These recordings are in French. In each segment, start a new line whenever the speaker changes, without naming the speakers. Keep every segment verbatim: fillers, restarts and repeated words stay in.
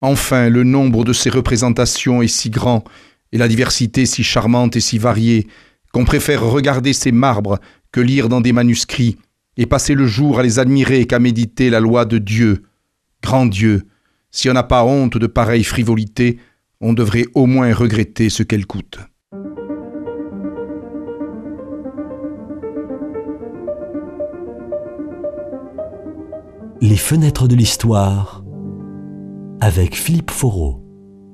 Enfin, le nombre de ces représentations est si grand, et la diversité si charmante et si variée, qu'on préfère regarder ces marbres que lire dans des manuscrits, et passer le jour à les admirer qu'à méditer la loi de Dieu. Grand Dieu, si on n'a pas honte de pareille frivolité, on devrait au moins regretter ce qu'elle coûte.
Les fenêtres de l'histoire avec Philippe Foreau.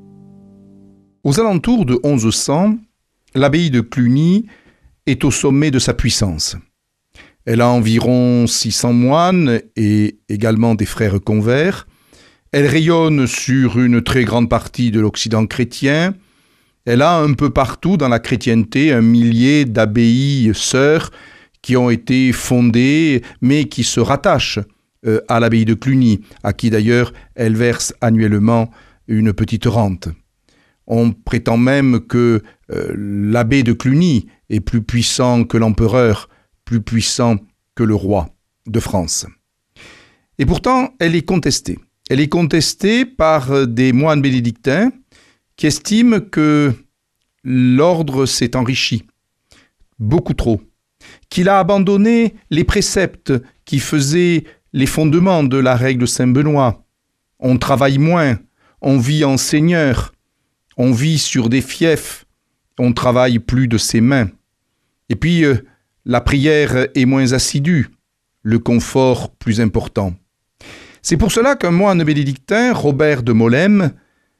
Aux alentours de onze cents, l'abbaye de Cluny est au sommet de sa puissance. Elle a environ six cents moines et également des frères convers. Elle rayonne sur une très grande partie de l'Occident chrétien. Elle a un peu partout dans la chrétienté un millier d'abbayes sœurs qui ont été fondées mais qui se rattachent euh, à l'abbaye de Cluny, à qui d'ailleurs elle verse annuellement une petite rente. On prétend même que euh, l'abbé de Cluny est plus puissant que l'empereur, plus puissant que le roi de France. Et pourtant, elle est contestée. Elle est contestée par des moines bénédictins qui estiment que l'ordre s'est enrichi, beaucoup trop, qu'il a abandonné les préceptes qui faisaient les fondements de la règle Saint-Benoît. On travaille moins, on vit en seigneur, on vit sur des fiefs, on travaille plus de ses mains. Et puis, euh, la prière est moins assidue, le confort plus important. C'est pour cela qu'un moine bénédictin, Robert de Molesme,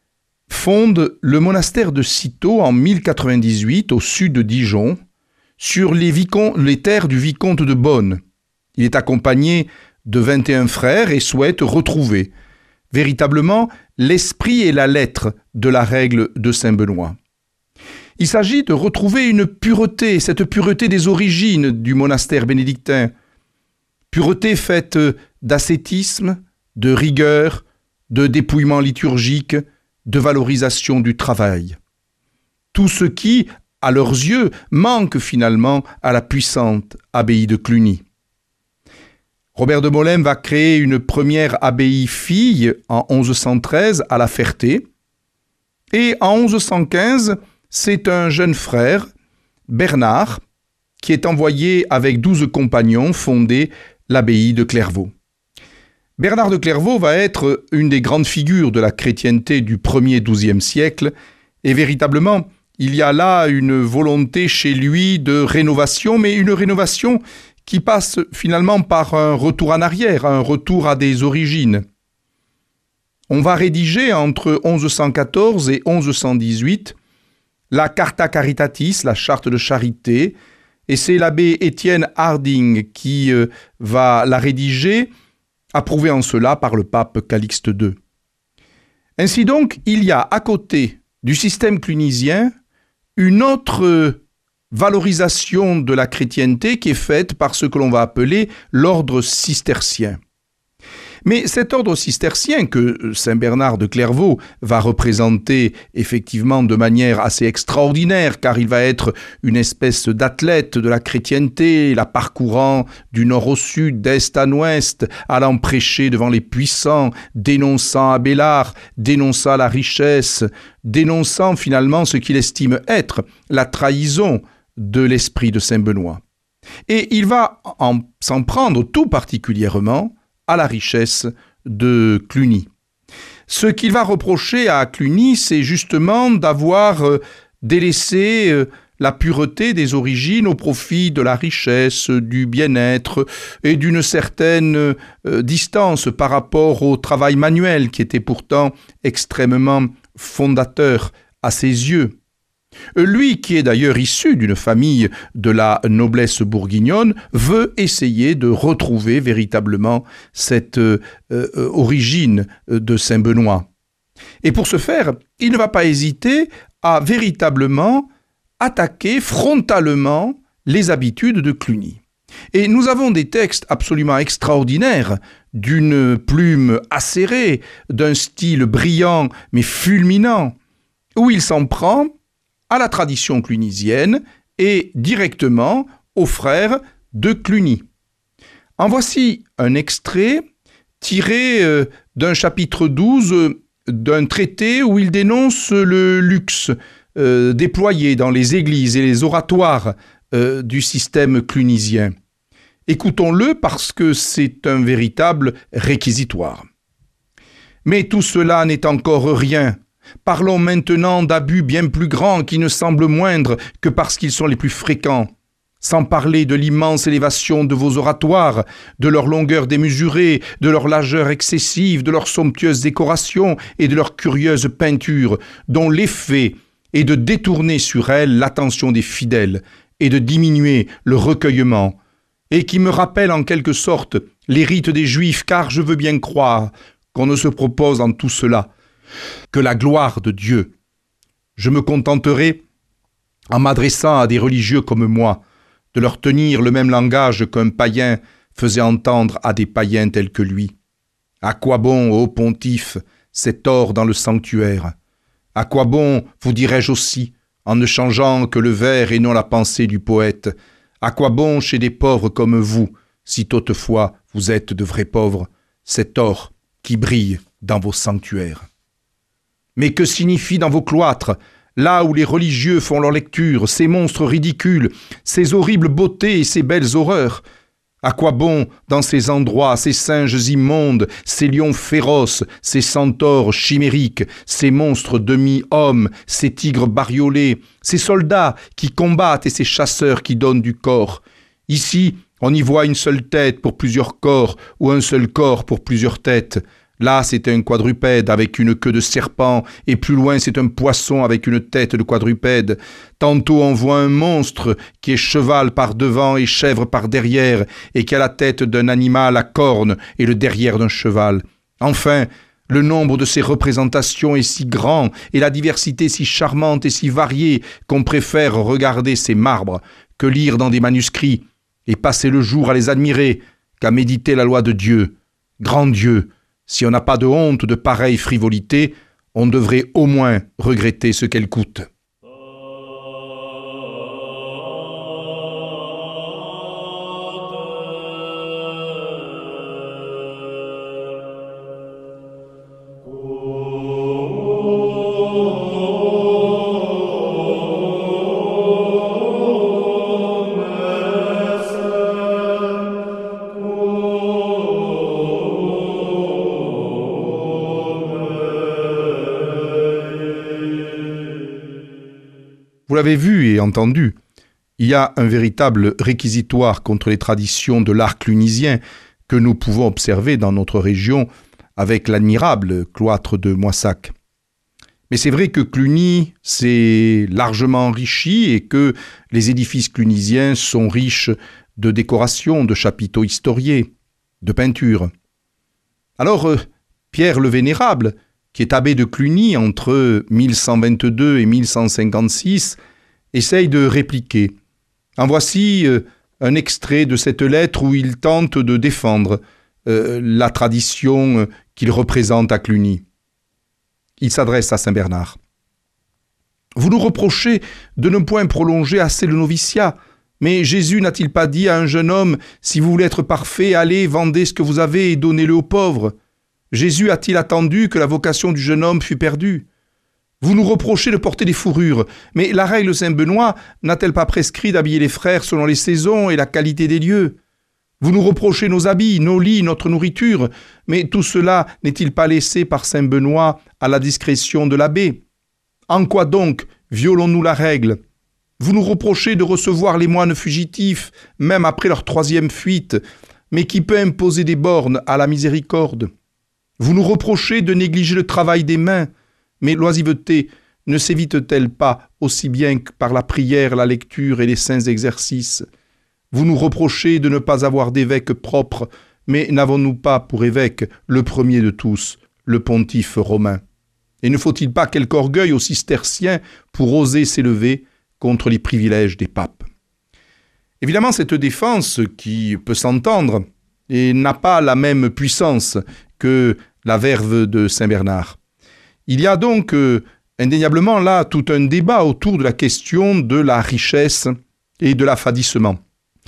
fonde le monastère de Cîteaux en mille quatre-vingt-dix-huit, au sud de Dijon, sur les, vicom- les terres du vicomte de Beaune. Il est accompagné de vingt et un frères et souhaite retrouver véritablement l'esprit et la lettre de la règle de Saint-Benoît. Il s'agit de retrouver une pureté, cette pureté des origines du monastère bénédictin. Pureté faite d'ascétisme, de rigueur, de dépouillement liturgique, de valorisation du travail. Tout ce qui, à leurs yeux, manque finalement à la puissante abbaye de Cluny. Robert de Molesme va créer une première abbaye fille en onze cent treize à La Ferté. Et en onze cent quinze, c'est un jeune frère, Bernard, qui est envoyé avec douze compagnons fonder l'abbaye de Clairvaux. Bernard de Clairvaux va être une des grandes figures de la chrétienté du premier douzième siècle, et véritablement, il y a là une volonté chez lui de rénovation, mais une rénovation qui passe finalement par un retour en arrière, un retour à des origines. On va rédiger entre onze cent quatorze et onze cent dix-huit la Carta Caritatis, la charte de charité, et c'est l'abbé Étienne Harding qui euh, va la rédiger, approuvé en cela par le pape Calixte deux. Ainsi donc, il y a à côté du système clunisien une autre valorisation de la chrétienté qui est faite par ce que l'on va appeler l'ordre cistercien. Mais cet ordre cistercien que Saint Bernard de Clairvaux va représenter effectivement de manière assez extraordinaire, car il va être une espèce d'athlète de la chrétienté, la parcourant du nord au sud, d'est à l'ouest, allant prêcher devant les puissants, dénonçant Abélard, dénonçant la richesse, dénonçant finalement ce qu'il estime être la trahison de l'esprit de Saint Benoît. Et il va en, s'en prendre tout particulièrement à la richesse de Cluny. Ce qu'il va reprocher à Cluny, c'est justement d'avoir euh, délaissé euh, la pureté des origines au profit de la richesse, du bien-être et d'une certaine euh, distance par rapport au travail manuel qui était pourtant extrêmement fondateur à ses yeux. Lui, qui est d'ailleurs issu d'une famille de la noblesse bourguignonne, veut essayer de retrouver véritablement cette euh, euh, origine de Saint-Benoît. Et pour ce faire, il ne va pas hésiter à véritablement attaquer frontalement les habitudes de Cluny. Et nous avons des textes absolument extraordinaires, d'une plume acérée, d'un style brillant mais fulminant, où il s'en prend à la tradition clunisienne et directement aux frères de Cluny. En voici un extrait tiré d'un chapitre douze d'un traité où il dénonce le luxe euh, déployé dans les églises et les oratoires euh, du système clunisien. Écoutons-le parce que c'est un véritable réquisitoire. Mais tout cela n'est encore rien. Parlons maintenant d'abus bien plus grands qui ne semblent moindres que parce qu'ils sont les plus fréquents. Sans parler de l'immense élévation de vos oratoires, de leur longueur démesurée, de leur largeur excessive, de leurs somptueuses décorations et de leurs curieuses peintures, dont l'effet est de détourner sur elles l'attention des fidèles et de diminuer le recueillement, et qui me rappellent en quelque sorte les rites des Juifs, car je veux bien croire qu'on ne se propose en tout cela que la gloire de Dieu. Je me contenterai, en m'adressant à des religieux comme moi, de leur tenir le même langage qu'un païen faisait entendre à des païens tels que lui. À quoi bon, ô pontife, cet or dans le sanctuaire? À quoi bon, vous dirais-je aussi, en ne changeant que le vers et non la pensée du poète? À quoi bon chez des pauvres comme vous, si toutefois vous êtes de vrais pauvres, cet or qui brille dans vos sanctuaires? Mais que signifie dans vos cloîtres, là où les religieux font leur lecture, ces monstres ridicules, ces horribles beautés et ces belles horreurs? À quoi bon, dans ces endroits, ces singes immondes, ces lions féroces, ces centaures chimériques, ces monstres demi-hommes, ces tigres bariolés, ces soldats qui combattent et ces chasseurs qui donnent du corps? Ici, on y voit une seule tête pour plusieurs corps, ou un seul corps pour plusieurs têtes. Là, c'est un quadrupède avec une queue de serpent, et plus loin, c'est un poisson avec une tête de quadrupède. Tantôt, on voit un monstre qui est cheval par devant et chèvre par derrière, et qui a la tête d'un animal à cornes et le derrière d'un cheval. Enfin, le nombre de ces représentations est si grand, et la diversité si charmante et si variée, qu'on préfère regarder ces marbres que lire dans des manuscrits, et passer le jour à les admirer, qu'à méditer la loi de Dieu. Grand Dieu! Si on n'a pas de honte de pareille frivolité, on devrait au moins regretter ce qu'elle coûte. Vous l'avez vu et entendu, il y a un véritable réquisitoire contre les traditions de l'art clunisien que nous pouvons observer dans notre région avec l'admirable cloître de Moissac. Mais c'est vrai que Cluny s'est largement enrichi et que les édifices clunisiens sont riches de décorations, de chapiteaux historiés, de peintures. Alors, Pierre le Vénérable, qui est abbé de Cluny entre mille cent vingt-deux et mille cent cinquante-six, essaye de répliquer. En voici euh, un extrait de cette lettre où il tente de défendre euh, la tradition euh, qu'il représente à Cluny. Il s'adresse à Saint Bernard. « Vous nous reprochez de ne point prolonger assez le noviciat, mais Jésus n'a-t-il pas dit à un jeune homme, « Si vous voulez être parfait, allez, vendez ce que vous avez et donnez-le aux pauvres » Jésus a-t-il attendu que la vocation du jeune homme fût perdue? Vous nous reprochez de porter des fourrures, mais la règle Saint-Benoît n'a-t-elle pas prescrit d'habiller les frères selon les saisons et la qualité des lieux? Vous nous reprochez nos habits, nos lits, notre nourriture, mais tout cela n'est-il pas laissé par Saint-Benoît à la discrétion de l'abbé? En quoi donc violons-nous la règle? Vous nous reprochez de recevoir les moines fugitifs, même après leur troisième fuite, mais qui peut imposer des bornes à la miséricorde? Vous nous reprochez de négliger le travail des mains, mais l'oisiveté ne s'évite-t-elle pas aussi bien que par la prière, la lecture et les saints exercices? Vous nous reprochez de ne pas avoir d'évêque propre, mais n'avons-nous pas pour évêque le premier de tous, le pontife romain? Et ne faut-il pas quelque orgueil aux cisterciens pour oser s'élever contre les privilèges des papes? Évidemment, cette défense, qui peut s'entendre, et n'a pas la même puissance que la verve de Saint Bernard. Il y a donc euh, indéniablement là tout un débat autour de la question de la richesse et de l'affadissement.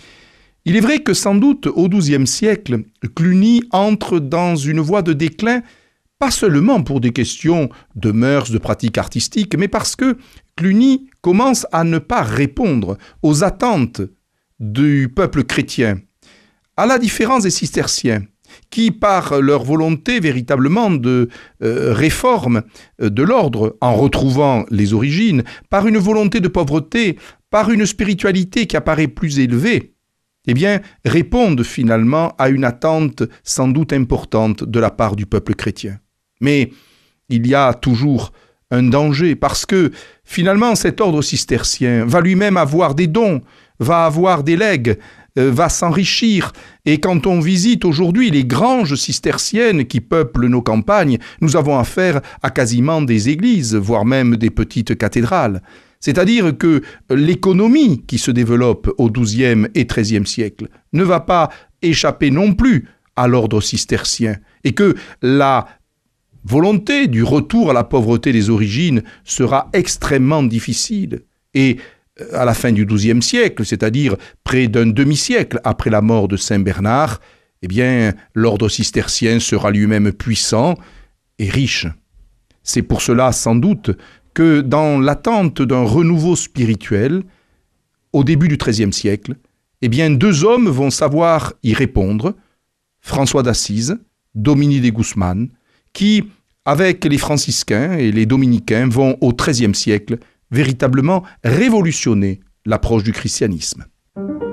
Il est vrai que sans doute au douzième siècle, Cluny entre dans une voie de déclin pas seulement pour des questions de mœurs, de pratiques artistiques, mais parce que Cluny commence à ne pas répondre aux attentes du peuple chrétien, à la différence des cisterciens, qui, par leur volonté véritablement de euh, réforme euh, de l'ordre, en retrouvant les origines, par une volonté de pauvreté, par une spiritualité qui apparaît plus élevée, eh bien, répondent finalement à une attente sans doute importante de la part du peuple chrétien. Mais il y a toujours un danger, parce que finalement cet ordre cistercien va lui-même avoir des dons, va avoir des legs, euh, va s'enrichir. Et quand on visite aujourd'hui les granges cisterciennes qui peuplent nos campagnes, nous avons affaire à quasiment des églises, voire même des petites cathédrales. C'est-à-dire que l'économie qui se développe au douzième et treizième siècle ne va pas échapper non plus à l'ordre cistercien, et que la volonté du retour à la pauvreté des origines sera extrêmement difficile. Et à la fin du douzième siècle, c'est-à-dire près d'un demi-siècle après la mort de Saint Bernard, eh bien, l'ordre cistercien sera lui-même puissant et riche. C'est pour cela, sans doute, que dans l'attente d'un renouveau spirituel, au début du treizième siècle, eh bien, deux hommes vont savoir y répondre, François d'Assise, Dominique de Guzman, qui, avec les franciscains et les dominicains, vont au treizième siècle véritablement révolutionner l'approche du christianisme.